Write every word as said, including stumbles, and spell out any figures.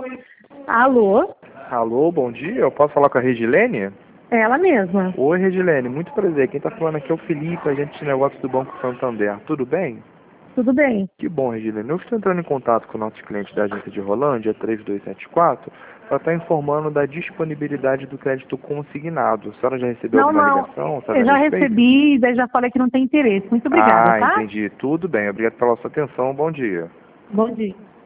Alô? Alô, bom dia. Eu posso falar com a Regilene? É ela mesma. Oi, Regilene. Muito prazer. Quem está falando aqui é o Felipe, agente de negócios do Banco Santander. Tudo bem? Tudo bem? Que bom, Regilene. Eu estou entrando em contato com nossos clientes da agência de Rolândia, três dois sete quatro, para estar informando da disponibilidade do crédito consignado. A senhora já recebeu Não, alguma não. ligação? Sabe Eu a já respeito? recebi, daí já falei que não tem interesse. Muito obrigada, Ah, tá? entendi. Tudo bem. Obrigado pela sua atenção. Bom dia. Bom dia.